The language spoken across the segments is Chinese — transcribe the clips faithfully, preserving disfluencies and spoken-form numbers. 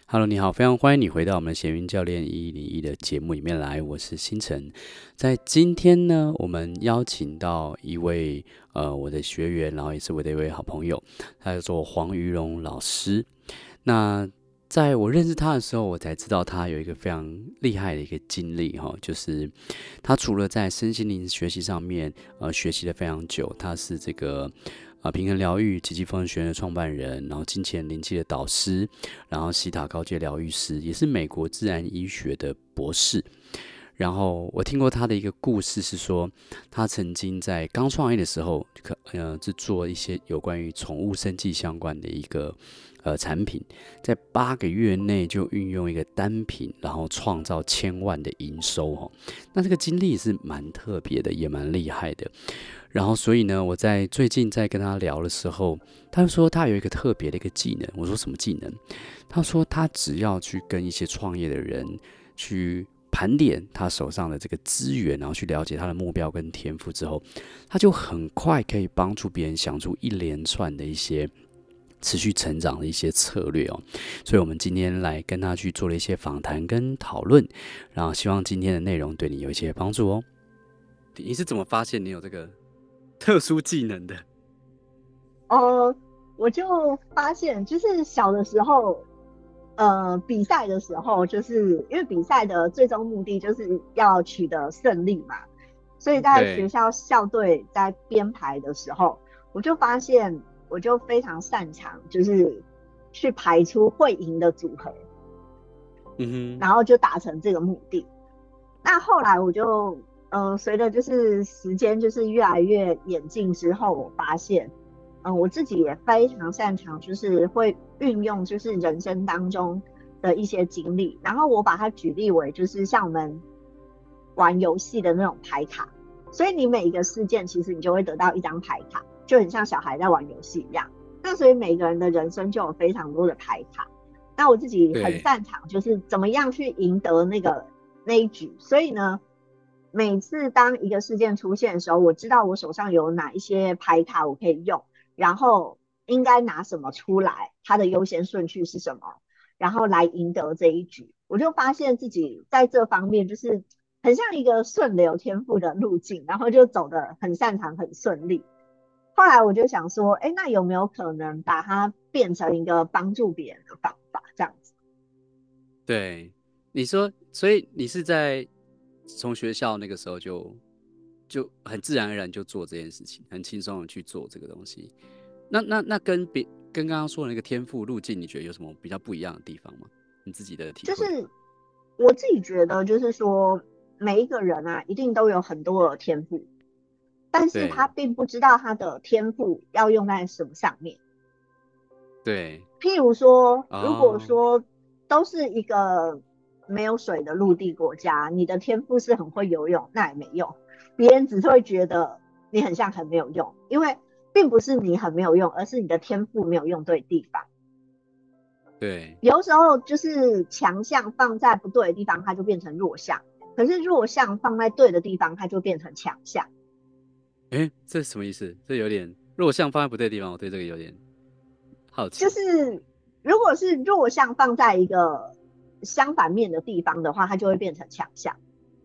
Hello，你好，非常欢迎你回到我们的闲云教练一一零一的节目里面来，我是星辰。在今天呢，我们邀请到一位呃我的学员，然后也是我的一位好朋友，他叫做黄瑜荣老师。那在我认识他的时候，我才知道他有一个非常厉害的一个经历哈，就是他除了在身心灵学习上面呃学习了非常久，他是这个呃平衡疗愈奇迹丰盛学院的创办人，然后金钱灵气的导师，然后西塔高阶疗愈师，也是美国自然医学的博士。然后我听过他的一个故事是说，他曾经在刚创业的时候，可呃是做一些有关于宠物生计相关的一个呃产品，在八个月内就运用一个单品，然后创造千万的营收哦。那这个经历是蛮特别的，也蛮厉害的。然后，所以呢，我在最近在跟他聊的时候，他就说他有一个特别的一个技能。我说什么技能？他说他只要去跟一些创业的人去盘点他手上的这个资源，然后去了解他的目标跟天赋之后，他就很快可以帮助别人想出一连串的一些持续成长的一些策略哦。所以我们今天来跟他去做了一些访谈跟讨论，然后希望今天的内容对你有一些帮助哦。你是怎么发现你有这个特殊技能的？ 哦，我就发现，就是小的时候，呃，比赛的时候，就是因为比赛的最终目的就是要取得胜利嘛，所以在学对， 校校队在编排的时候，我就发现，我就非常擅长，就是去排出会赢的组合， 嗯然后就达成这个目的。那后来我就，呃，随着就是时间就是越来越演进之后，我发现，嗯、呃，我自己也非常擅长，就是会运用就是人生当中的一些经历，然后我把它举例为就是像我们玩游戏的那种牌卡，所以你每一个事件其实你就会得到一张牌卡，就很像小孩在玩游戏一样。那所以每个人的人生就有非常多的牌卡。那我自己很对， 擅长，就是怎么样去赢得那个那一局。所以呢，每次当一个事件出现的时候，我知道我手上有哪一些牌卡我可以用，然后应该拿什么出来，它的优先顺序是什么，然后来赢得这一局。我就发现自己在这方面就是很像一个顺流天赋的路径，然后就走得很擅长、很顺利。后来我就想说，哎，那有没有可能把它变成一个帮助别人的方法，这样子？ 对，你说，所以你是在从学校那个时候就就很自然而然就做这件事情，很轻松的去做这个东西。那那那跟别跟刚刚说的那个天赋路径，你觉得有什么比较不一样的地方吗？你自己的体会？ 就是我自己觉得，就是说每一个人啊，一定都有很多的天赋，但是他对并不知道他的天赋要用在什么上面。 对， 譬如说，如果哦， 说都是一个没有水的陆地国家，你的天赋是很会游泳，那也没用，别人只是会觉得你很像很没有用，因为并不是你很没有用，而是你的天赋没有用对地方。 对， 有时候就是强项放在不对的地方，它就变成弱项；可是弱项放在对的地方，它就变成强项。 诶，这是什么意思？这有点弱项放在不对的地方，我对这个有点好就奇。 是如果是弱项放在一个相反面的地方的话，它就会变成强项。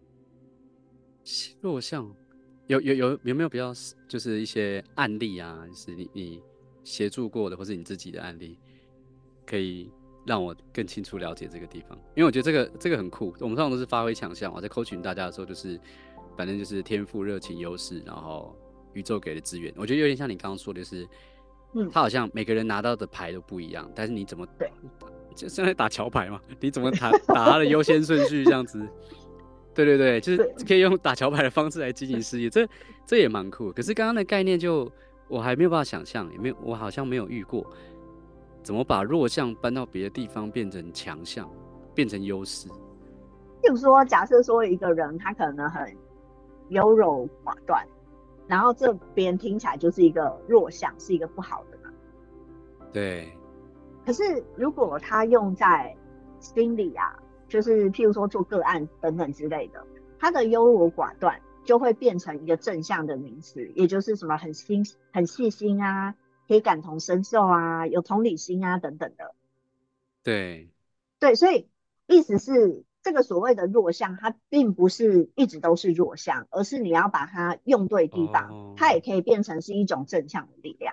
弱项有有有有没有比较就是一些案例啊，就是你你协助过的，或是你自己的案例，可以让我更清楚了解这个地方？因为我觉得这个这个很酷。我们通常都是发挥强项嘛，在 coaching 大家的时候，就是反正就是天赋、热情、优势，然后宇宙给的资源。我觉得有点像你刚刚说的，就是嗯， 他好像每个人拿到的牌都不一样，但是你怎么对就现在打桥牌嘛？你怎么打打他的优先顺序这样子？对对对，就是对， 可以用打桥牌的方式来经营事业，这这也蛮酷。可是刚刚的概念就我还没有办法想象，也没有我好像没有遇过，怎么把弱项搬到别的地方变成强项，变成优势。 譬如说，假设说一个人他可能很优柔寡断，然后这别人听起来就是一个弱项，是一个不好的嘛。 对可是如果他用在心理啊，就是譬如说做个案等等之类的，他的优柔寡断就会变成一个正向的名词，也就是什么很心很细心啊，可以感同身受啊，有同理心啊等等的。 对对，所以意思是这个所谓的弱项，它并不是一直都是弱项，而是你要把它用对地方，它也哦， 可以变成是一种正向的力量。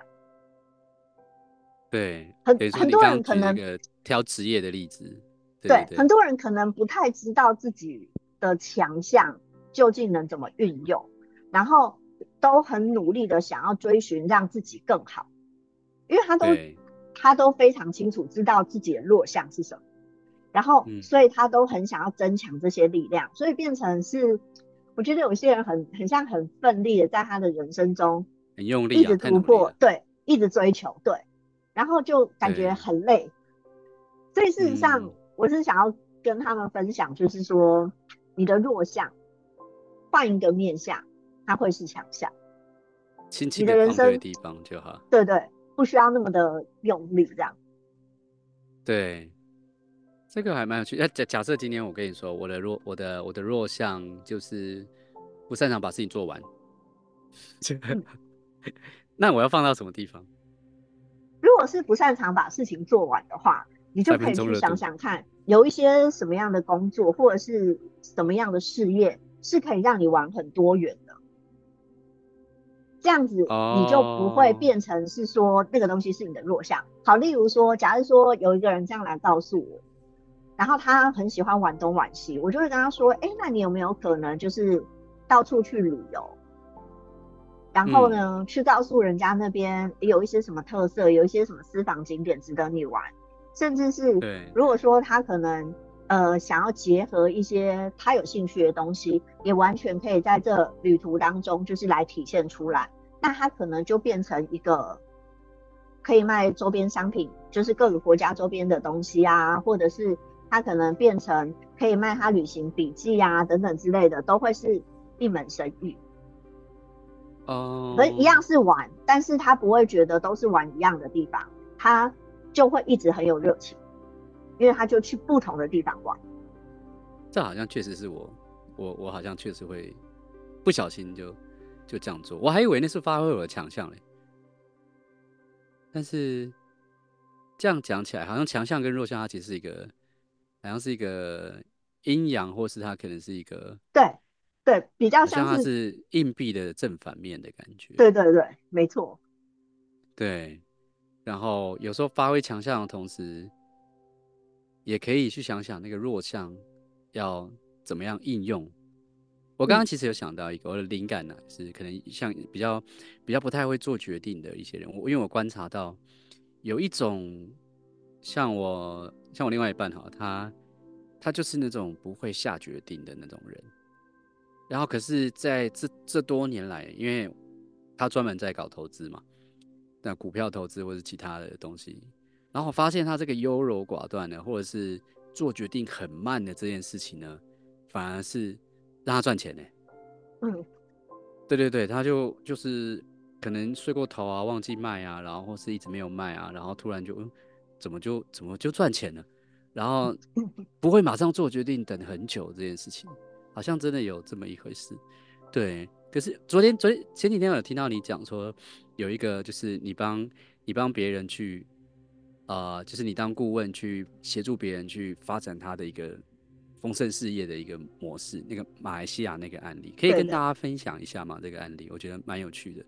对，等于说很很多你刚刚人可能举那个挑职业的例子，对对对，很对多人可能不太知道自己的强项究竟能怎么运用，然后都很努力的想要追寻让自己更好，因为他都对， 他都非常清楚知道自己的弱项是什么，然后嗯， 所以他都很想要增强这些力量，所以变成是，我觉得有些人很很像很奋力的在他的人生中很用力啊， 一直突破， 太努力了， 对，一直追求，对，然后就感觉对， 很累。所以事实上， 嗯， 我是想要跟他们分享，就是说你的弱项换一个面向，它会是强项。你轻轻的的人生， 放对地方就好， 对对，不需要那么的用力，这样。 对。这个还蛮有趣。那假假设今天我跟你说，我的弱，我的我的弱项就是不擅长把事情做完， 嗯， 那我要放到什么地方？ 如果是不擅长把事情做完的话，你就三可以去分钟热度。 想想看，有一些什么样的工作或者是什么样的事业是可以让你玩很多元的。这样子你就不会哦， 变成是说那个东西是你的弱项。好，例如说，假如说有一个人这样来告诉我，然后他很喜欢玩东玩西，我就会跟他说，哎，那你有没有可能就是到处去旅游，然后嗯， 呢，去告诉人家那边有一些什么特色，有一些什么私房景点值得你玩，甚至是对如果说他可能呃想要结合一些他有兴趣的东西，也完全可以在这旅途当中就是来体现出来。那他可能就变成一个可以卖周边商品，就是各个国家周边的东西啊，或者是他可能变成可以卖他旅行笔记啊等等之类的，都会是一门生意。可一哦， 样是玩，但是他不会觉得都是玩一样的地方，他就会一直很有热情，因为他就去不同的地方玩。 这好像确实是我，我我好像确实会不小心就就这样做，我还以为那是发挥我的强项嘞，但是这样讲起来，好像强项跟弱项它其实是一个，好像是一个阴阳，或是它可能是一个， 对对，比较好像它像是， 是硬币的正反面的感觉。 对对对，没错。 对，然后有时候发挥强项的同时，也可以去想想那个弱项要怎么样应用。我刚刚嗯其实有想到一个我的灵感呢、是可能像比较比较不太会做决定的一些人，我因为我观察到有一种像我像我另外一半哈，他他就是那种不会下决定的那种人。然后可是在这这多年来，因为他专门在搞投资嘛，那股票投资或是其他的东西，然后我发现他这个优柔寡断的，或者是做决定很慢的这件事情呢，反而是让他赚钱呢。 嗯， 对对对，他就就是可能睡过头啊，忘记卖啊，然后或是一直没有卖啊，然后突然就嗯，怎么就怎么就赚钱了？然后不会马上做决定，等很久这件事情，好像真的有这么一回事。对，可是昨天昨天前几天我有听到你讲说，有一个就是你帮你帮别人去，呃，就是你当顾问去协助别人去发展他的一个丰盛事业的一个模式，那个马来西亚那个案例，可以跟大对对家分享一下吗？这个案例我觉得蛮有趣的。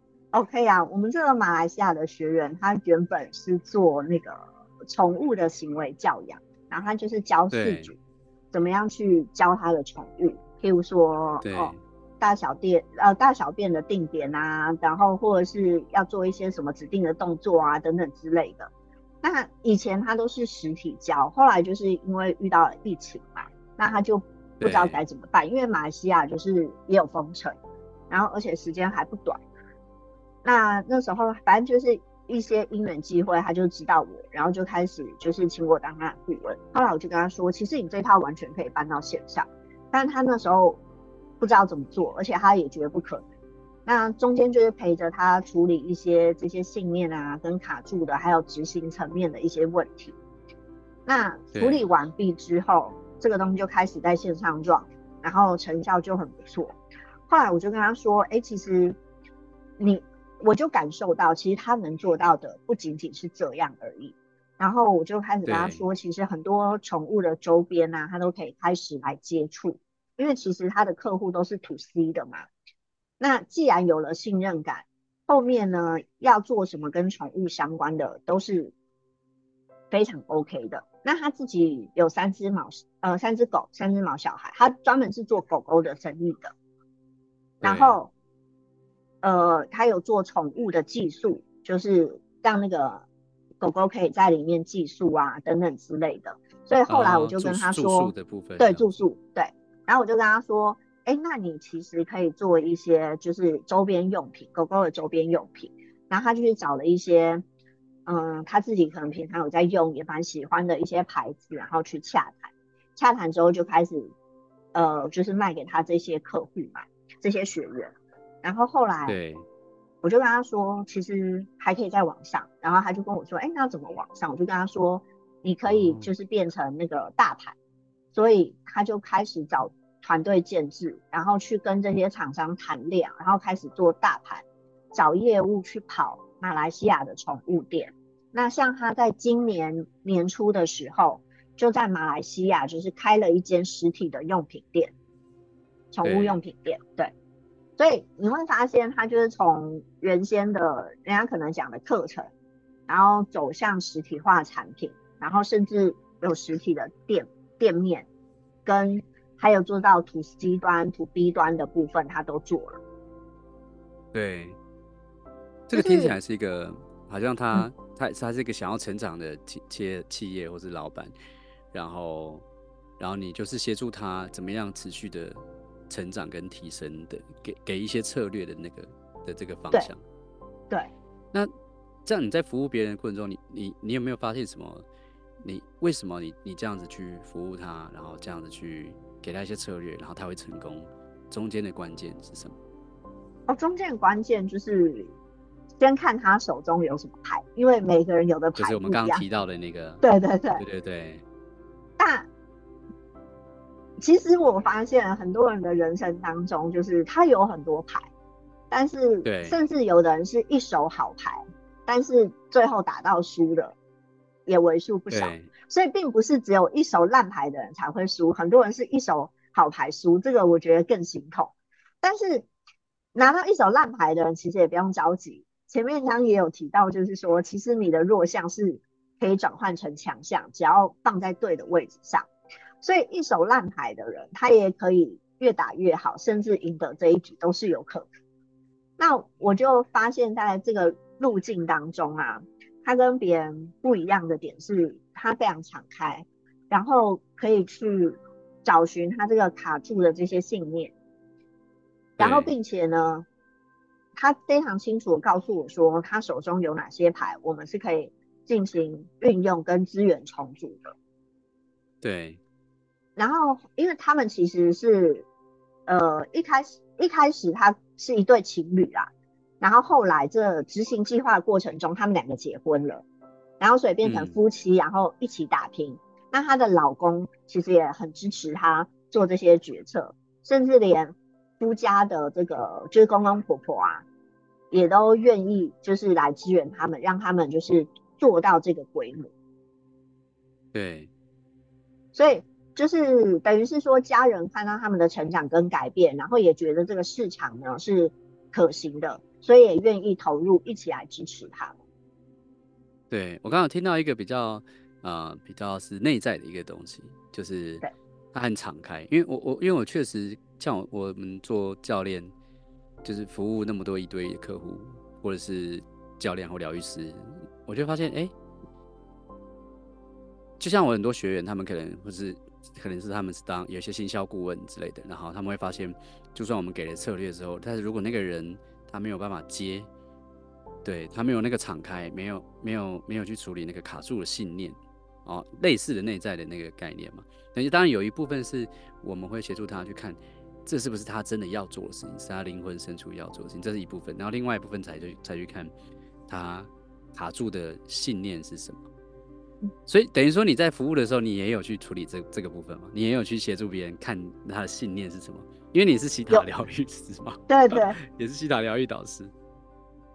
，OK 啊。我们这个马来西亚的学员，他原本是做那个宠物的行为教养，然后他就是教饲对主怎么样去教他的宠物，譬如说哦。 对大小便呃大小便的定点啊，然后或者是要做一些什么指定的动作啊等等之类的。那以前他都是实体教，后来就是因为遇到了疫情嘛，那他就不知道对该怎么办，因为马来西亚就是也有封城，然后而且时间还不短。那那时候反正就是一些因缘机会，他就知道我，然后就开始就是请我当他的顾问。后来我就跟他说，其实你这套完全可以搬到线上，但是他那时候不知道怎么做，而且他也觉得不可能。那中间就是陪着他处理一些这些信念啊，跟卡住的，还有执行层面的一些问题。那处理对完毕之后，这个东西就开始在线上 run，然后成效就很不错。后来我就跟他说，哎，其实你，我就感受到，其实他能做到的不仅仅是这样而已， 然后我就开始跟他对， 说，其实很多宠物的周边啊，他都可以开始来接触，因为其实他的客户都是 to C 的嘛。那既然有了信任感，后面呢要做什么跟宠物相关的都是非常 OK 的。那他自己有三只毛，呃，三只狗，三只毛小孩，他专门是做狗狗的生意的。然对， 后，呃，他有做宠物的寄宿，就是让那个狗狗可以在里面寄宿啊，等等之类的。所以后来我啊，住就跟他住宿说， 的部分这对， 样子， 住宿，对。然后我就跟他说，哎，那你其实可以做一些就是周边用品，狗狗的周边用品。然后他就去找了一些，嗯，他自己可能平常有在用，也蛮喜欢的一些牌子，然后去洽谈。洽谈之后就开始，呃，就是卖给他这些客户嘛，这些学员。然后后来对， 我就跟他说，其实还可以在网上。然后他就跟我说，哎，那怎么网上？我就跟他说，你可以哦， 就是变成那个大牌。所以他就开始找团队建制，然后去跟这些厂商谈量，然后开始做大盘，找业务去跑马来西亚的宠物店。那像他在今年年初的时候，就在马来西亚就是开了一间实体的用品店，宠物用对， 品店，对。所以你会发现，他就是从原先的人家可能讲的课程，然后走向实体化产品，然后甚至有实体的店店面，跟还有做到 to C 端、to B 端的部分，他都做了。 对，这个听起就是来是一个，好像嗯， 他他他是一个想要成长的企企业企业或是老板，然后然后你就是协助他怎么样持续的成长跟提升的，给给一些策略的那个的这个方对向。 对。 那这样你在服务别人的过程中，你你你有没有发现什么？你为什么你你这样子去服务他，然后这样子去给他一些策略，然后他会成功？中间的关键是什么？ 哦，中间的关键就是先看他手中有什么牌，因为每个人有的就是牌不一样。 我们刚刚提到的那个， 对对对。 对对对但其实我发现很多人的人生当中，就是他有很多牌，但是对甚至有的人是一手好牌，但是最后打到输的也为数不少。 对所以并不是只有一手烂牌的人才会输，很多人是一手好牌输，这个我觉得更心痛。但是拿到一手烂牌的人，其实也不用着急。前面刚刚也有提到，就是说，其实你的弱项是可以转换成强项，只要放在对的位置上。所以一手烂牌的人，他也可以越打越好，甚至赢得这一局都是有可能。那我就发现，在这个路径当中啊，他跟别人不一样的点是，他非常敞开，然后可以去找寻他这个卡住的这些信念，然后对并且呢，他非常清楚的告诉我说，他手中有哪些牌，我们是可以进行运用跟资源重组的。 对然后，因为他们其实是，呃，一开始一开始他是一对情侣啦，然后后来这执行计划的过程中，他们两个结婚了，然后所以变成嗯夫妻，然后一起打拼。那她的老公其实也很支持她做这些决策，甚至连夫家的这个就是公公婆婆啊，也都愿意就是来支援他们，让他们就是做到这个规模。 对所以就是等于是说，家人看到他们的成长跟改变，然后也觉得这个市场呢是可行的，所以也愿意投入，一起来支持他们。 对，我刚刚有听到一个比较呃比较是内在的一个东西，就是对他很敞开，因为我我因为我确实像我我们做教练，就是服务那么多一堆的客户，或者是教练或疗愈师，我就发现哎。诶就像我很多学员，他们可能或是可能是他们是当有些行销顾问之类的，然后他们会发现，就算我们给了策略之后，但是如果那个人他没有办法接，对他没有那个敞开，没有没有没有去处理那个卡住的信念，哦，类似的内在的那个概念嘛。但是当然有一部分是我们会协助他去看，这是不是他真的要做的事情，是他灵魂深处要做的事情，这是一部分。然后另外一部分才去才去看他卡住的信念是什么。所以等于说你在服务的时候，你也有去处理这这个部分嘛？你也有去协助别人看他的信念是什么？因为你是西塔有， 疗愈师嘛， 对对。 也是西塔疗愈导师。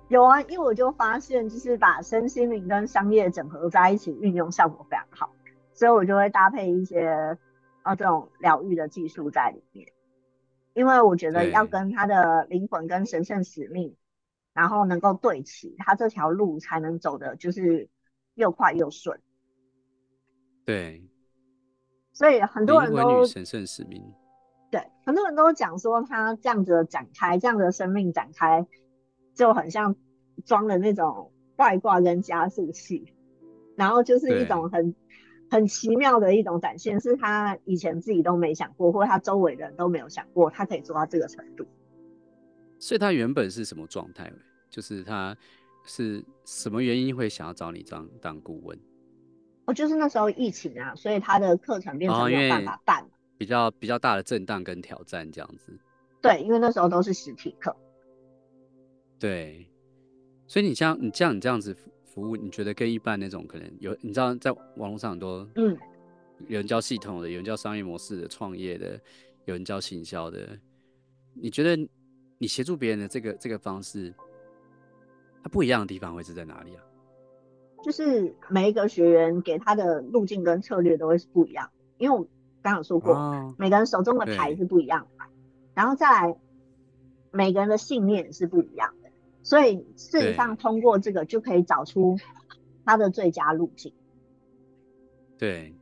有啊，因为我就发现，就是把身心灵跟商业整合在一起运用，效果非常好，所以我就会搭配一些呃这种疗愈的技术在里面。因为我觉得要对跟他的灵魂跟神圣使命，然后能够对齐，他这条路才能走的就是又快又顺。 对， 所以很多灵人都魂与神圣使命。 对，很多人都讲说他这样子的展开，这样的生命展开，就很像装了那种外挂跟加速器，然后就是一对， 种很很奇妙的一种展现，是他以前自己都没想过，或者他周围的人都没有想过，他可以做到这个程度。 所以他原本是什么状态？就是他是什么原因会想要找你当当顾问？ 哦，就是那时候疫情啊，所以他的课程变成哦， 没有办因为法办嘛。 比较比较大的震荡跟挑战这样子。 对，因为那时候都是实体课。 对，所以你像你像你这样子服服务，你觉得跟一般那种可能有，你知道在网络上很多嗯， 有人教系统的，有人教商业模式的、创业的，有人教行销的，你觉得你协助别人的这个这个方式，它不一样的地方会是在哪里啊？ 就是每一个学员给他的路径跟策略都会是不一样，因为我刚刚有说过， 哦， 每个人手中的牌对是不一样的，然后再来每个人的信念是不一样的，所以事实上对通过这个就可以找出他的最佳路径。 对，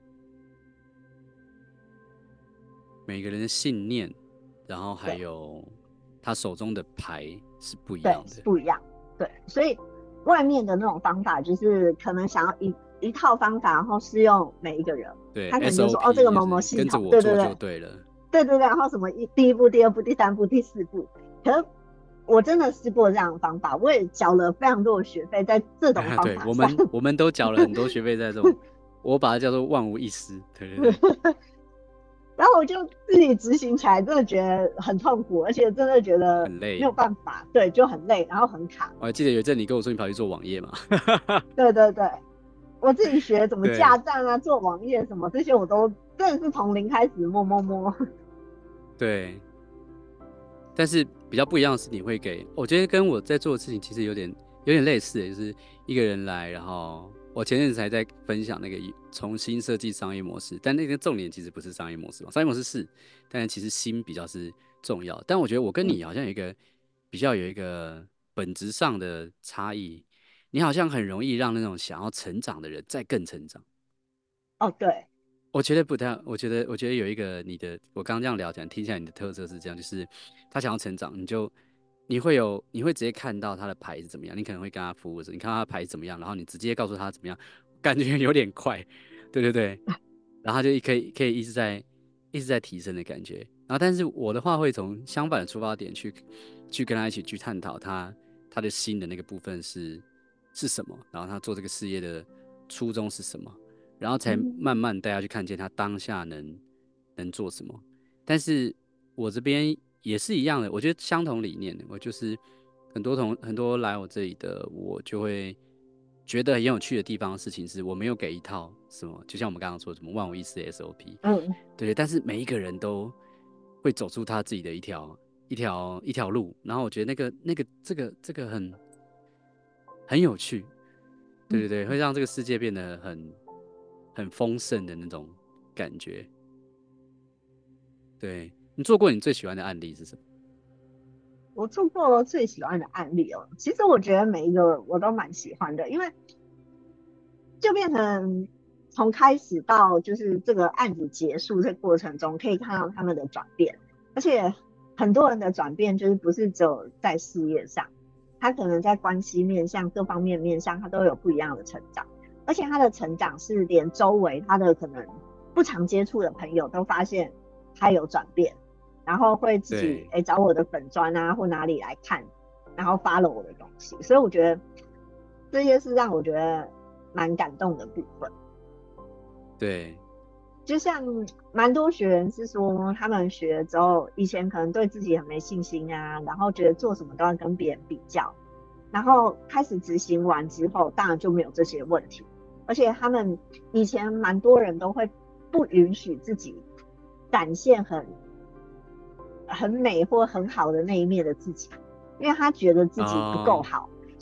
每个人的信念，然后还对有他手中的牌是不一对， 样的。 是不一样。对，所以外面的那种方法就是可能想要一一套方法，然后适用每一个人， 对他可能就说哦，这个 ，S O P 就某某是跟着系统， 我做对对对， 就对了。 对对对，然后什么一第一步、第二步、第三步、第四步，可是我真的试过这样的方法，我也缴了非常多的学费在这种方对， 法上。 我们我们都缴了很多学费在这种，我把它叫做万无一失。对对对， 然后我就自己执行起来，真的觉得很痛苦，而且真的觉得没有很累。 办法，对，就很累，然后很卡。 我还记得有一阵你跟我说你跑去做网页嘛。 对对对，我自己学怎么架对站啊，做网页什么这些，我都真的是从零开始摸摸摸。 对，但是比较不一样的是，你会给，我觉得跟我在做的事情其实有点有点类似的，就是一个人来，然后我前阵子才在分享那个重新设计商业模式，但那个重点其实不是商业模式嘛，商业模式是，但是其实心比较是重要。但我觉得我跟嗯， 你好像有一个比较有一个本质上的差异，你好像很容易让那种想要成长的人再更成长。 哦对， 我觉得不太，我觉得，我觉得有一个你的，我刚刚这样聊起来，听起来你的特色是这样，就是他想要成长，你就你会有，你会直接看到他的牌是怎么样，你可能会跟他服务的时候，你看到他的牌是怎么样，然后你直接告诉他怎么样，感觉有点快，对对对，然后他就可以可以一直在一直在提升的感觉，然后但是我的话会从相反的出发点去去跟他一起去探讨他他的心的那个部分是是什么，然后他做这个事业的初衷是什么。然后才嗯慢慢带他去看见他当下能能做什么。但是我这边也是一样的，我觉得相同理念，我就是很多同很多来我这里的，我就会觉得很有趣的地方。事情是我没有给一套什么，就像我们刚刚说什么万无一失的 S O P， 嗯对，但是每一个人都会走出他自己的一条一条一条路，然后我觉得那个那个这个这个很很有趣，对对嗯。 对，会让这个世界变得很很丰盛的那种感觉。对，你做过你最喜欢的案例是什么？ 我做过最喜欢的案例哦，其实我觉得每一个我都蛮喜欢的，因为就变成从开始到就是这个案子结束这个过程中，可以看到他们的转变，而且很多人的转变就是不是只有在事业上，他可能在关系面向各方面面向，他都有不一样的成长，而且他的成长是连周围他的可能不常接触的朋友都发现他有转变，然后会自己对哎、找我的粉砖啊或哪里来看，然后 follow 我的东西，所以我觉得这些是让我觉得蛮感动的部分。 对就像蛮多学员是说，他们学了之后，以前可能对自己很没信心啊，然后觉得做什么都要跟别人比较，然后开始执行完之后，当然就没有这些问题。而且他们以前蛮多人都会不允许自己展现很很美或很好的那一面的自己，因为他觉得自己不够哦， 好，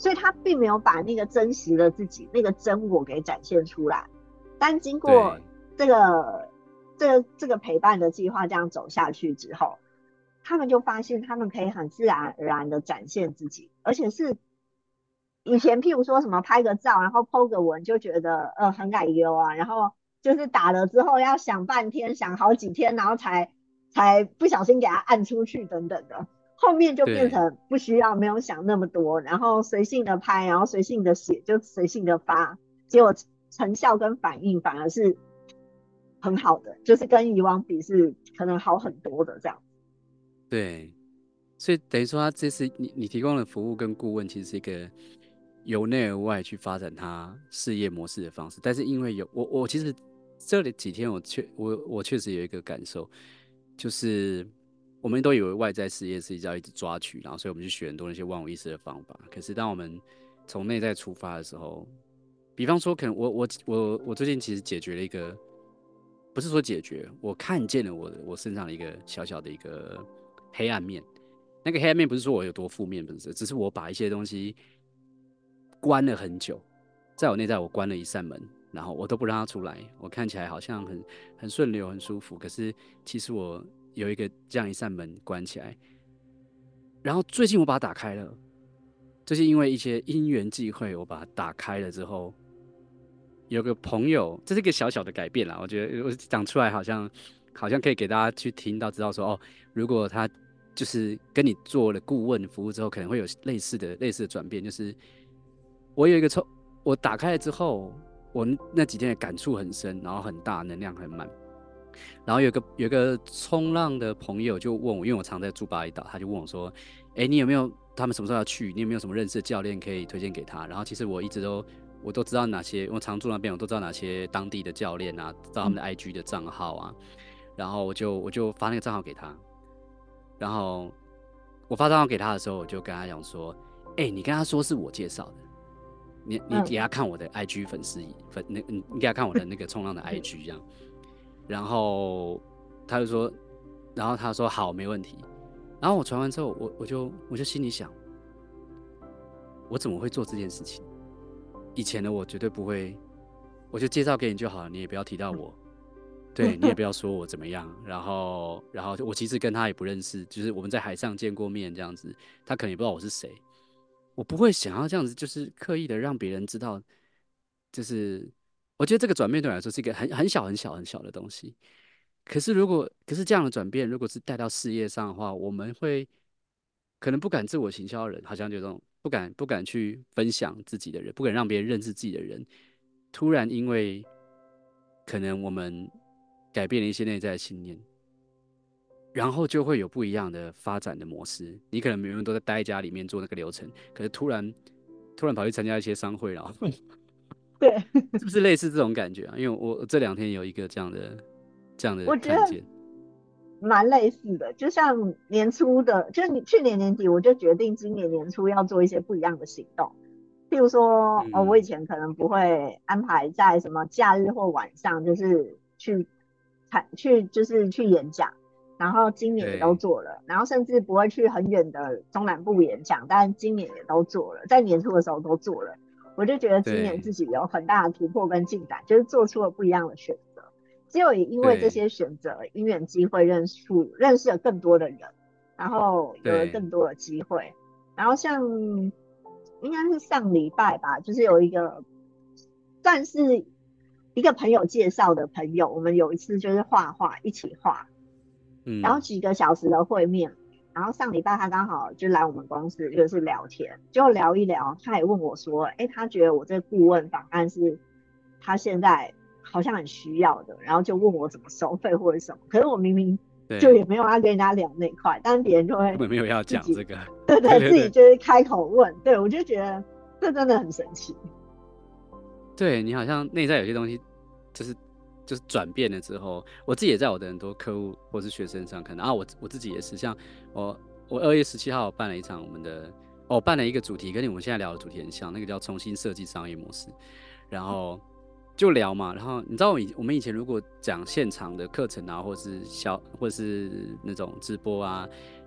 所以他并没有把那个真实的自己，那个真我给展现出来。但经过这个这个这个陪伴的计划这样走下去之后，他们就发现他们可以很自然而然的展现自己，而且是以前譬如说什么拍个照，然后 po 个文就觉得呃很改优啊，然后就是打了之后要想半天，想好几天，然后才才不小心给它按出去等等的。后面就变成不需要，没有想那么多，然后随性的拍，然后随性的写，就随性的发，结果成效跟反应反而是很好的，就是跟以往比是可能好很多的这样。 对，所以等于说他这次你你提供的服务跟顾问，其实是一个由内而外去发展他事业模式的方式。但是因为有我我其实这里几天我确我我确实有一个感受，就是我们都以为外在事业是要一直抓取，然后所以我们去学很多那些万无一失的方法。可是当我们从内在出发的时候，比方说可能我我我我最近其实解决了一个，不是说解决，我看见了我我身上的一个小小的一个黑暗面。那个黑暗面不是说我有多负面本身，只是我把一些东西关了很久，在我内在我关了一扇门，然后我都不让它出来。我看起来好像很很顺流、很舒服，可是其实我有一个这样一扇门关起来。然后最近我把它打开了，就是因为一些因缘际会，我把它打开了之后，有个朋友，这是一个小小的改变啦。我觉得我讲出来好像好像可以给大家去听到，知道说哦，如果他就是跟你做了顾问服务之后，可能会有类似的类似的转变。就是我有一个冲，我打开了之后，我那几天的感触很深，然后很大，能量很满。然后有个有个冲浪的朋友就问我，因为我常在住巴厘岛，他就问我说：“哎，你有没有他们什么时候要去？你有没有什么认识的教练可以推荐给他？”然后其实我一直都我都知道哪些，我常住那边，我都知道哪些当地的教练啊，知道他们的 I G 的账号啊。然后我就我就发那个账号给他，然后我发账号给他的时候，我就跟他讲说：“哎，你跟他说是我介绍的，你你给他看我的 I G 粉丝粉那你你给他看我的那个冲浪的 I G 这样。”然后他就说，然后他说好，没问题。然后我传完之后，我我就我就心里想，我怎么会做这件事情？以前的我绝对不会，我就介绍给你就好了，你也不要提到我，对你也不要说我怎么样。然后，然后我其实跟他也不认识，就是我们在海上见过面这样子，他可能也不知道我是谁。我不会想要这样子，就是刻意的让别人知道，就是我觉得这个转变对我来说是一个很很小很小很小的东西。可是如果可是这样的转变，如果是带到事业上的话，我们会可能不敢自我行销的人，好像就这种不敢不敢去分享自己的人，不敢让别人认识自己的人，突然因为可能我们改变了一些内在的信念，然后就会有不一样的发展的模式。你可能明明都在待家里面做那个流程，可是突然突然跑去参加一些商会，然后对， 是不是类似这种感觉啊？因为我我这两天有一个这样的这样的我觉得看见。 蛮类似的，就像年初的，就是你去年年底我就决定今年年初要做一些不一样的行动。譬如说，哦，我以嗯， 前可能不会安排在什么假日或晚上，就是去采去就是去演讲，然后今年也都对做了，然后甚至不会去很远的中南部演讲，但今年也都做了，在年初的时候都做了。我就觉得今年对自己有很大的突破跟进展，就是做出了不一样的选择。结果也因为这对些选择，因缘机会认识认识了更多的人，然后有了对更多的机会。然后像应该是上礼拜吧，就是有一个算是一个朋友介绍的朋友，我们有一次就是画画一起画，然后嗯几个小时的会面。然后上礼拜他刚好就来我们公司，就是聊天，就聊一聊，他也问我说，哎，他觉得我这个顾问档案是他现在好像很需要的，然后就问我怎么收费或者什么。可是我明明就对， 也没有要跟人家聊那块，但别人就会根本没有要自己， 讲这个。 对对，自己对对对就是开口问。对，我就觉得这真的很神奇。 对，你好像内在有些东西，就是就是转变了之后，我自己也在我的很多客户或是学生上看到啊，我我自己也是，像我我二月十七号办了一场我们的，哦，办了一个主题，跟你们现在聊的主题很像，那个叫重新设计商业模式，然后就聊嘛，然后你知道我以我们以前如果讲现场的课程啊，或是小或是那种直播啊，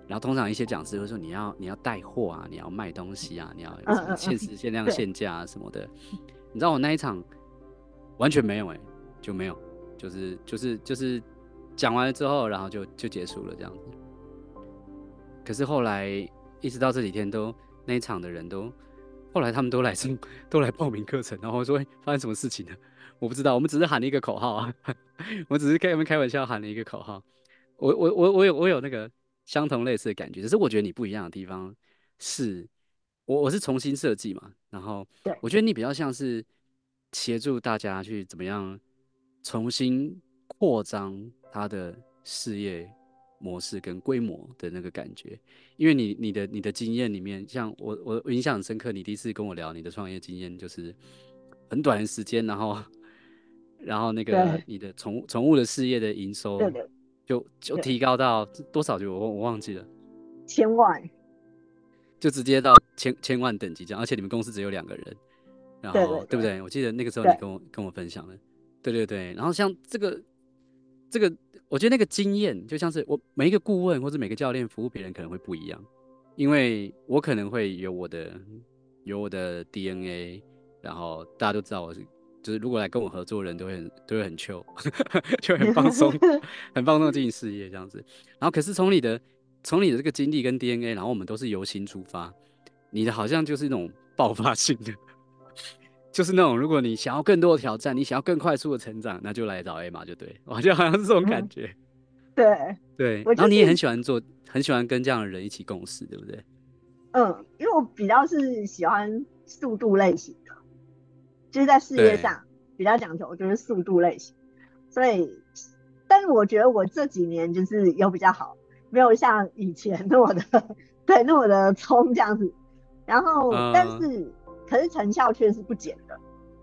然后通常一些讲师会说你要你要带货啊，你要卖东西啊，你要嗯什么嗯嗯， 限时限量对， 限价啊什么的。你知道我那一场完全没有哎、就没有，就是就是就是讲完了之后，然后就就结束了这样子。可是后来一直到这几天都那一场的人都，后来他们都来上都来报名课程，然后我说、欸、发生什么事情了？我不知道，我们只是喊了一个口号啊，我只是跟他们开玩笑喊了一个口号。我我我我有我有那个相同类似的感觉，只是我觉得你不一样的地方是，我我是重新设计嘛，然后对， 我觉得你比较像是协助大家去怎么样重新扩张他的事业模式跟规模的那个感觉，因为你你的你的经验里面，像我我我印象很深刻，你第一次跟我聊你的创业经验，就是很短的时间，然后然后那个对， 你的宠物宠物的事业的营收对对就就对， 提高到多少就我我忘记了， 千万， 就直接到千千万等级这样，而且你们公司只有两个人，然对对对后对不对？我记得那个时候你对， 跟我跟我分享的，对对对。然后像这个这个，我觉得那个经验就像是我每一个顾问或者每个教练服务别人可能会不一样，因为我可能会有我的有我的 D N A，然后大家都知道我是。就是如果来跟我合作的人都会很都会很 chill，就会很放松，很放松地进行事业这样子。然后可是从你的从你的这个经历跟 D N A，然后我们都是由心出发，你的好像就是那种爆发性的，就是那种如果你想要更多的挑战，你想要更快速的成长，那就来找 A 玛就对，我觉得好像是这种感嗯， 觉。 对， 对， 我就是然后你也很喜欢做，很喜欢跟这样的人一起共事，对不对？ 嗯，因为我比较是喜欢速度类型的，就是在事业对， 上比较讲求就是速度类型，所以，但是我觉得我这几年就是有比较好，没有像以前那么的对那么的冲这样子，然后但呃， 是可是成效却是不减的，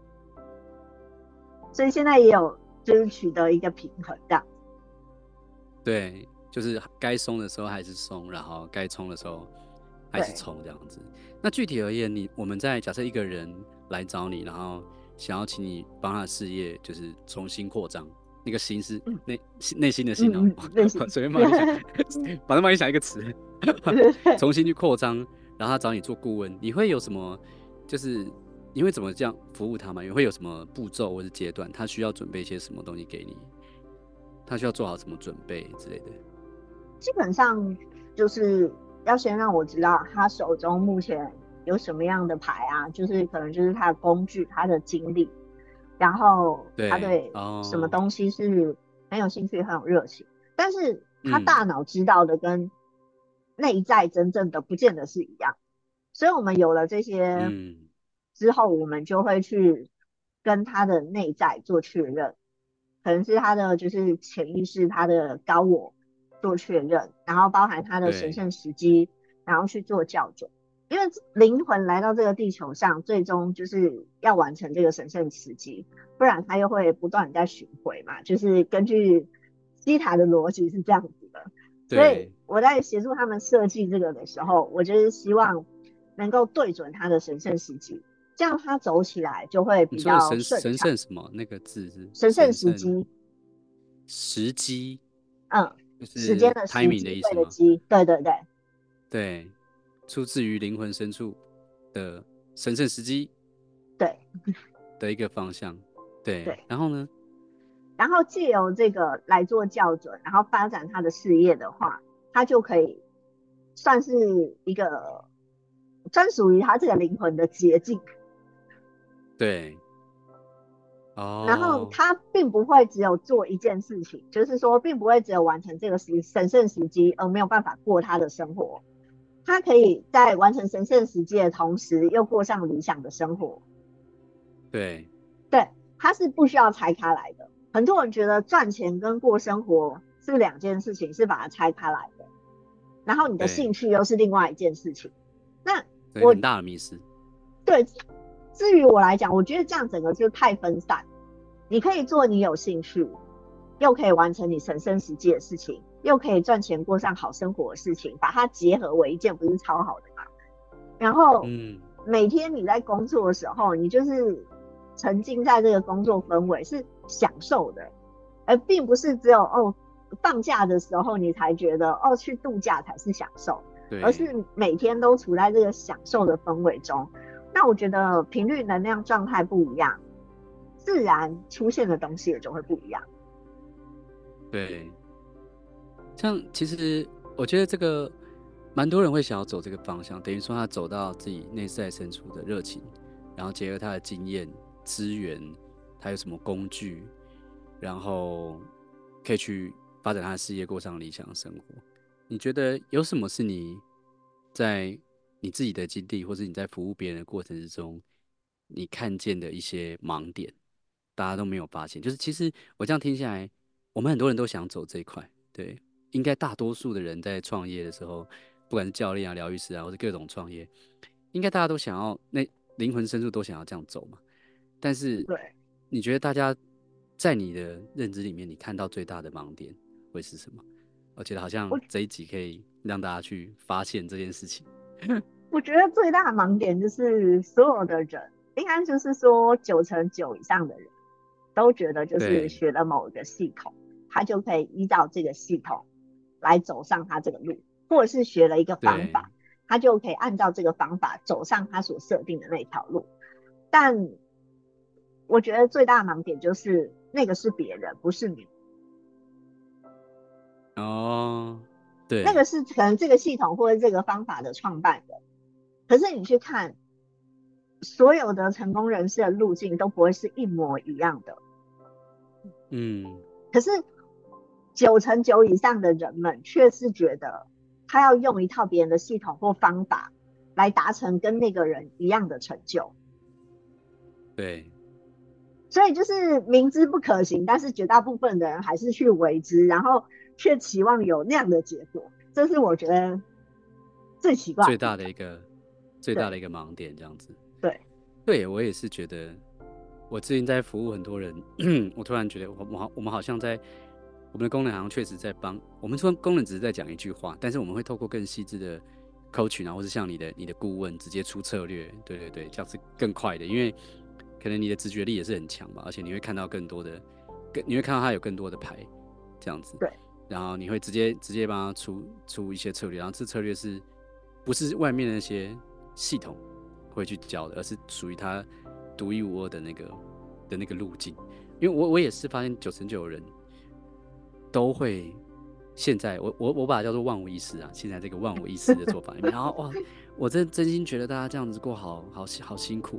所以现在也有就是取得一个平衡这样。 对，就是该松的时候还是松，然后该冲的时候还是对， 冲这样子。那具体而言，你我们在假设一个人来找你，然后想要请你帮他的事业就是重新扩张，那个心是嗯内内心的心哦、 嗯嗯，类型， 我随便帮你想，反正帮你想一个词， 对对对。 重新去扩张，然后他找你做顾问，你会有什么？就是你会怎么这样服务他吗？你会有什么步骤或者阶段？他需要准备一些什么东西给你？他需要做好什么准备之类的？ 基本上就是要先让我知道他手中目前有什么样的牌啊，就是可能就是他的工具、他的经历，然后他对， 对什么哦， 东西是很有兴趣、很有热情，但是他嗯， 大脑知道的跟内在真正的不见得是一样，所以我们有了这些嗯， 之后，我们就会去跟他的内在做确认，可能是他的就是潜意识、他的高我做确认，然后包含他的神对， 圣时机，然后去做校准。因为灵魂来到这个地球上，最终就是要完成这个神圣时机，不然他又会不断地在巡回嘛。就是根据西塔的逻辑是这样子的，所以对， 我在协助他们设计这个的时候，我就是希望能够对准他的神圣时机，这样他走起来就会比较你说的神顺畅。 神圣什么？那个字是神圣神圣时机， 时机， 嗯， 就时间是的时， timing 的机意思吗？ 会的机，对对对对，出自于灵魂深处的神圣时机对的一个方向。对， 对。 然后呢？ 然后借由这个来做校准，然后发展他的事业的话，他就可以算是一个专属于他这个灵魂的捷径。 对， 然后哦， 他并不会只有做一件事情，就是说，并不会只有完成这个时神圣时机，而没有办法过他的生活。他可以在完成神圣时机的同时，又过上理想的生活。 对对，他是不需要拆开来的。很多人觉得赚钱跟过生活是两件事情，是把它拆开来的。然后你的对兴趣又是另外一件事情。那对， 我很大的迷失。 对，至于我来讲，我觉得这样整个就太分散。你可以做你有兴趣，又可以完成你神圣实际的事情，又可以赚钱过上好生活的事情，把它结合为一件，不是超好的吗？然后嗯， 每天你在工作的时候，你就是沉浸在这个工作氛围，是享受的，而并不是只有哦放假的时候你才觉得哦，去度假才是享受，而对是每天都处在这个享受的氛围中。那我觉得频率能量状态不一样，自然出现的东西也就会不一样。 对，像其实我觉得这个蛮多人会想要走这个方向，等于说他走到自己内在深处的热情，然后结合他的经验、资源，他有什么工具，然后可以去发展他的事业，过上理想的生活。你觉得有什么是你在你自己的经历，或是你在服务别人的过程之中，你看见的一些盲点，大家都没有发现？就是其实我这样听下来，我们很多人都想走这一块，对，应该大多数的人在创业的时候，不管是教练啊、疗愈师啊，或者各种创业，应该大家都想要那灵魂深处都想要这样走嘛。但是对， 你觉得大家在你的认知里面，你看到最大的盲点会是什么？我觉得好像我这一集可以让大家去发现这件事情。 我觉得最大的盲点就是所有的人，应该就是说九成九以上的人都觉得，就是对学了某一个系统，他就可以依照这个系统来走上他这个路，或者是学了一个方对， 法，他就可以按照这个方法走上他所设定的那条路。但我觉得最大的盲点就是那个是别人，不是你。 哦，对那个是可能这个系统或者这个方法的创办人，可是你去看所有的成功人士的路径都不会是一模一样的。 嗯， 可是九成九以上的人们却是觉得他要用一套别人的系统或方法来达成跟那个人一样的成就。 对所以就是明知不可行，但是绝大部分的人还是去为之，然后却期望有那样的结果，这是我觉得最奇怪最的地方。 大的一个最大的对一个盲点，这样子。 对， 对我也是觉得，我最近在服务很多人，我突然觉得我们好，我们好像在我们的功能好像确实在帮我们说功能只是在讲一句话，但是我们会透过更细致的 coaching 啊，或是像你的你的顾问直接出策略，对对对，这样是更快的，因为可能你的直觉力也是很强嘛，而且你会看到更多的，更你会看到他有更多的牌，这样子， 对， 然后你会直接直接帮他出出一些策略，然后这策略是不是外面的那些系统会去教的，而是属于他独一无二的那个的那个路径。因为我我也是发现九成九的人都会，现在我我我把它叫做万无一失啊，现在这个万无一失的做法里面，然后哇，我真真心觉得大家这样子过好好好辛苦，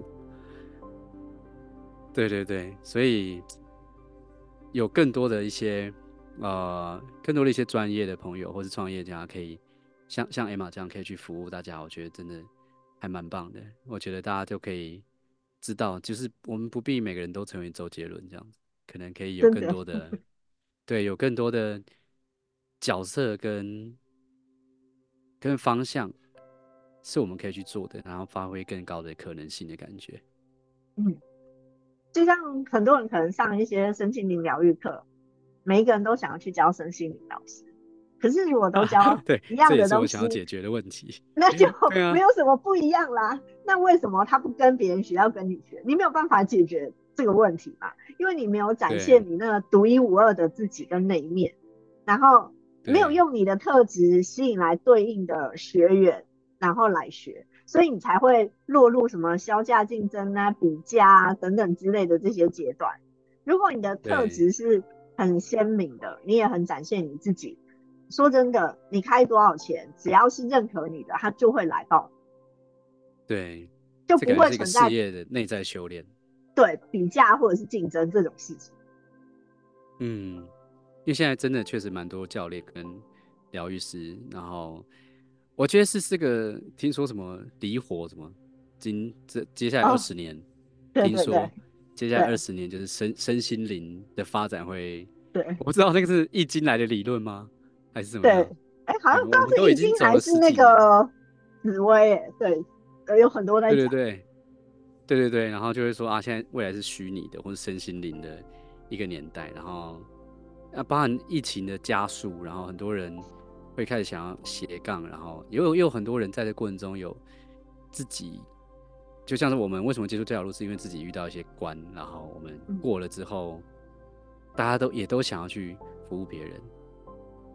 对对对，所以有更多的一些呃，更多的一些专业的朋友或是创业家，可以像像 Emma 这样可以去服务大家，我觉得真的还蛮棒的。我觉得大家就可以知道，就是我们不必每个人都成为周杰伦这样子，可能可以有更真的多的，对，有更多的角色跟跟方向是我们可以去做的，然后发挥更高的可能性的感觉。 嗯，就像很多人可能上一些身心灵疗愈课，每一个人都想要去教身心灵老师，可是如果都教对， 一样这也是我的东西， 想要解决的问题。 那就对啊， 没有什么不一样啦。那为什么他不跟别人学，要跟你学？你没有办法解决这个问题嘛？因为你没有展对现你那个独一无二的自己跟那一面，然后没有对用你的特质吸引来对应的学员，然后来学，所以你才会落入什么销价竞争啊、比价啊等等之类的这些阶段。如果你的特对质是很鲜明的，你也很展现你自己，说真的，你开多少钱，只要是认可你的，他就会来报， 对， 就不这感觉是一个会存在事业的内在修炼。 对比价或者是竞争这种事情。 嗯，因为现在真的确实蛮多教练跟疗愈师，然后我觉得是这个，听说什么离火什么，今这接下来二哦， 十年， 对对对听说接下来二对十年就是身身心灵的发展会， 对我不知道那个是易经来的理论吗，还是怎么对， 样？ 哎，好像对， 不知道我们都已是易经经走了还是那十几年， 个紫薇，哎，对，呃有很多在讲。 对对对，对对对，然后就会说啊，现在未来是虚拟的或是身心灵的一个年代，然后啊，包含疫情的加速，然后很多人会开始想要斜杠，然后也有也有很多人在这过程中有自己，就像是我们为什么接触这条路，是因为自己遇到一些关，然后我们嗯， 过了之后，大家都也都想要去服务别人，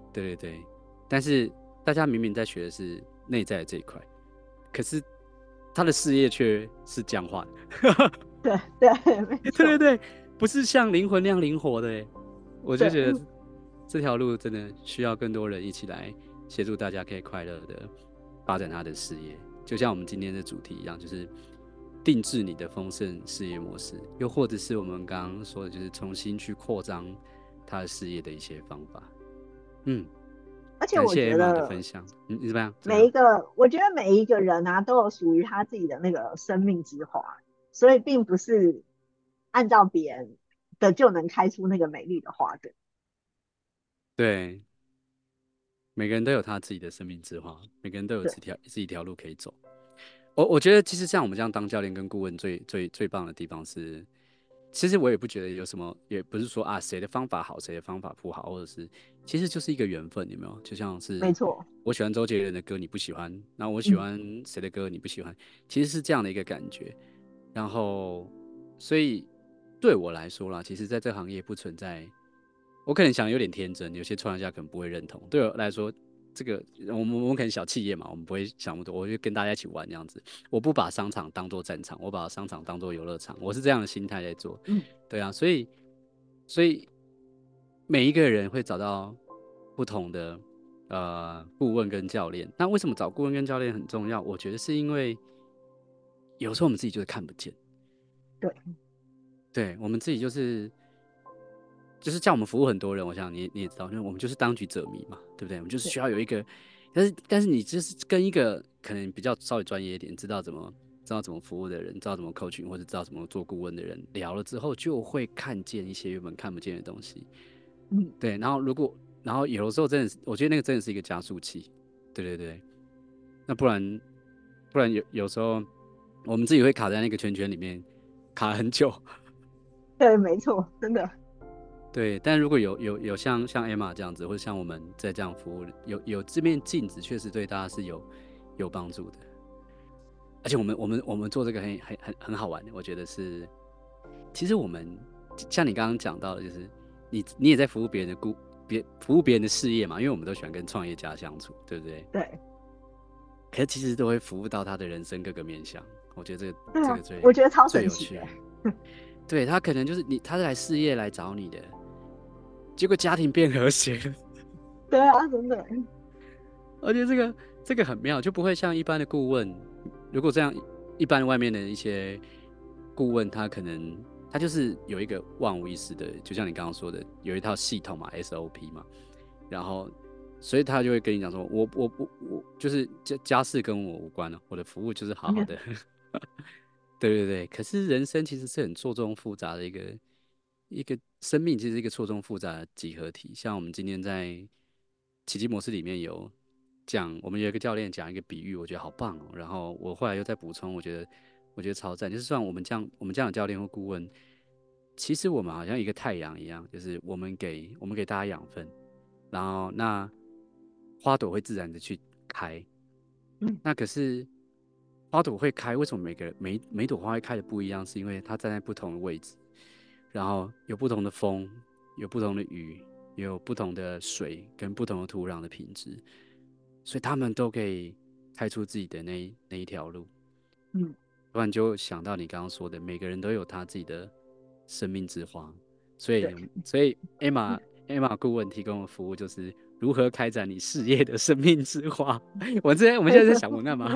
对对对，但是大家明明在学的是内在的这一块，可是他的事业却是僵化的。 对对，没对对错， 对，不是像灵魂那样灵活的哎，我就觉对， 得这条路真的需要更多人一起来协助大家，可以快乐的发展他的事业。就像我们今天的主题一样，就是定制你的丰盛事业模式，又或者是我们刚刚说的，就是重新去扩张他的事业的一些方法。嗯， 而且我感谢觉 Emma 的分得享。嗯，你怎么样？怎么样？ 每一个，我觉得每一个人啊，都有属于他自己的那个生命之花，所以并不是按照别人的就能开出那个美丽的花的。 对，每个人都有他自己的生命之花，每个人都有对， 自条自己一条路可以走。我我觉得其实像我们这样当教练跟顾问最最最棒的地方是，其实我也不觉得有什么，也不是说啊谁的方法好，谁的方法不好，或者是其实就是一个缘分，有没有？就像是没错， 我喜欢周杰伦的歌，你不喜欢，那我喜嗯， 欢谁的歌，你不喜欢，其实是这样的一个感觉。然后，所以对我来说啦，其实在这行业不存在，我可能想有点天真，有些创业家可能不会认同。对我来说，这个我们我们可能小企业嘛，我们不会想那么多，我就跟大家一起玩这样子。我不把商场当做战场，我把商场当做游乐场，我是这样的心态在做。 嗯， 对啊，所以所以每一个人会找到不同的呃顾问跟教练。那为什么找顾问跟教练很重要？我觉得是因为有时候我们自己就是看不见， 对， 对我们自己就是就是叫我们服务很多人，我想你你也知道，因为我们就是当局者迷嘛，对不对？我们就是对， 需要有一个，但是但是你就是跟一个可能比较稍微专业一点，知道怎么知道怎么服务的人，知道怎么 coaching 或者知道怎么做顾问的人聊了之后，就会看见一些原本看不见的东西。 嗯， 对，然后如果然后有的时候真的是，我觉得那个真的是一个加速器。对对对，那不然不然有有时候我们自己会卡在那个圈圈里面卡很久。 对，没错，真的， 对，但如果有有有像像 Emma 这样子，或者像我们在这样服务，有有这面镜子，确实对大家是有有帮助的。而且我们我们我们做这个很很很很好玩的，我觉得是，其实我们像你刚刚讲到的，就是你你也在服务别人的顾别服务别人的事业嘛，因为我们都喜欢跟创业家相处，对不对？ 对， 可是其实都会服务到他的人生各个面向，我觉得这个对啊， 这个最我觉得超最神奇的， 有趣。对，他可能就是你，他是来事业来找你的，结果家庭变和谐了。 对啊，真的， 而且这个这个很妙，就不会像一般的顾问，如果这样，一般外面的一些顾问，他可能他就是有一个万无一失的，就像你刚刚说的，有一套系统嘛，S O P 嘛，然后所以他就会跟你讲说，我我我我就是家家事跟我无关了，我的服务就是好好的。对对对，可是人生其实是很错综复杂的一个一个生命，其实是一个错综复杂的几何体。像我们今天在奇迹模式里面有讲，我们有一个教练讲一个比喻，我觉得好棒哦。然后我后来又再补充，我觉得我觉得超赞，就是像我们这样我们这样的教练或顾问，其实我们好像一个太阳一样，就是我们给我们给大家养分，然后那花朵会自然的去开。 嗯， 那可是花朵会开，为什么每个每每朵花会开的不一样？是因为它站在不同的位置，然后有不同的风，有不同的雨，有不同的水跟不同的土壤的品质，所以他们都可以开出自己的那那一条路。 嗯， 突然就想到你刚刚说的，每个人都有他自己的生命之花，所以对， 所以 Emma Emma 顾问提供的服务就是如何开展你事业的生命之花。我这我们现在在想文案吗？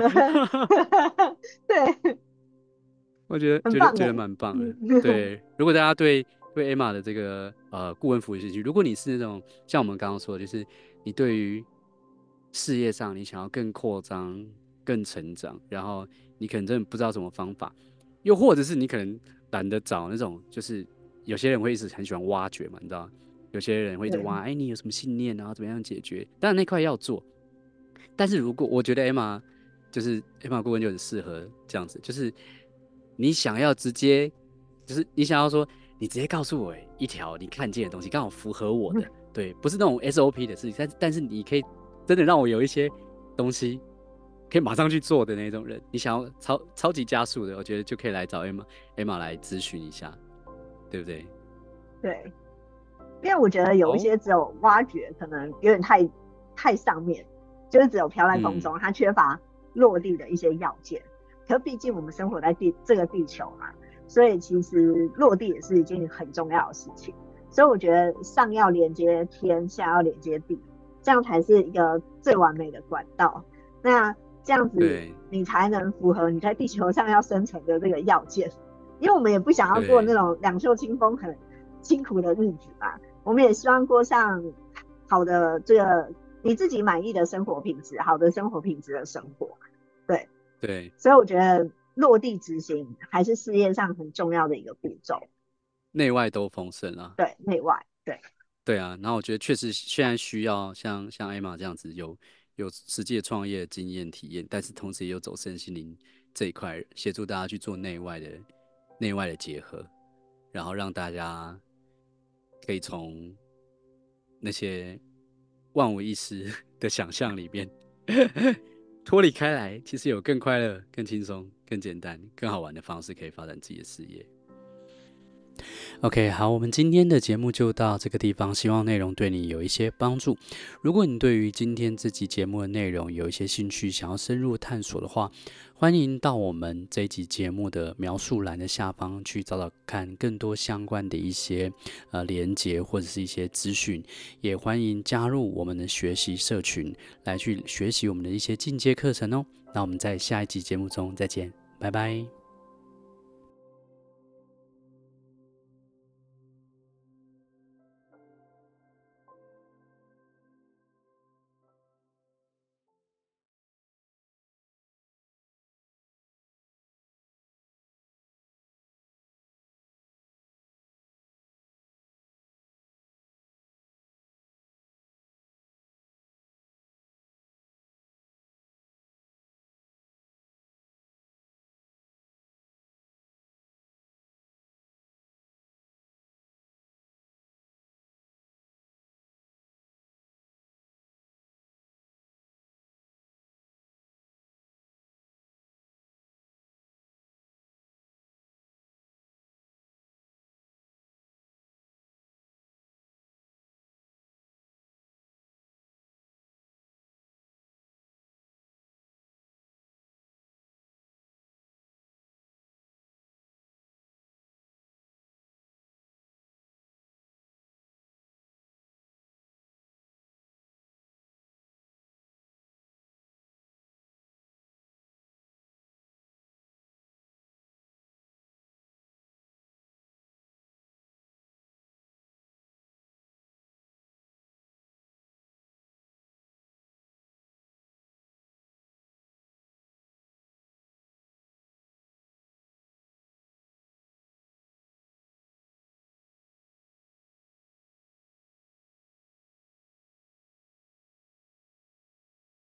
对， 我觉得很棒哎， 觉得觉得蛮棒的。 嗯， 对，如果大家对对 Emma 的这个呃顾问服务有兴趣，如果你是那种像我们刚刚说的，就是你对于事业上你想要更扩张、更成长，然后你可能真的不知道什么方法，又或者是你可能懒得找那种，就是有些人会一直很喜欢挖掘嘛，你知道，有些人会一直对， 挖，哎，你有什么信念啊，怎么样解决？当然那块要做，但是如果我觉得 Emma 就是 Emma 顾问就很适合这样子，就是你想要直接，就是你想要说，你直接告诉我一条你看见的东西，刚好符合我的，对，不是那种 S O P 的事情，但但是你可以真的让我有一些东西可以马上去做的那种人，你想要超超级加速的，我觉得就可以来找 Emma Emma 来咨询一下，对不对？ 对， 因为我觉得有一些只有挖掘可能有点太太上面，就是只有飘在空中，它缺乏落地的一些要件。可毕竟我们生活在地这个地球嘛，所以其实落地也是一件很重要的事情。所以我觉得上要连接天，下要连接地，这样才是一个最完美的管道。那这样子你才能符合你在地球上要生存的这个要件。因为我们也不想要过那种两袖清风很辛苦的日子嘛，我们也希望过上好的这个你自己满意的生活品质，好的生活品质的生活。对对， 所以我觉得落地执行还是事业上很重要的一个步骤。 内外都丰盛啊。 对，内外，对对啊。然后我觉得确实现在需要像像 Emma 这样子有有实际的创业经验体验，但是同时也有走身心灵这一块，协助大家去做内外的内外的结合，然后让大家可以从那些万无一失的想象里面脱离开来，其实有更快乐、更轻松、更简单、更好玩的方式可以发展自己的事业。OK， 好，我们今天的节目就到这个地方，希望内容对你有一些帮助。如果你对于今天这集节目的内容有一些兴趣，想要深入探索的话，欢迎到我们这一集节目的描述栏的下方去找找看更多相关的一些呃连结或者是一些资讯，也欢迎加入我们的学习社群，来去学习我们的一些进阶课程哦。那我们在下一集节目中再见，拜拜。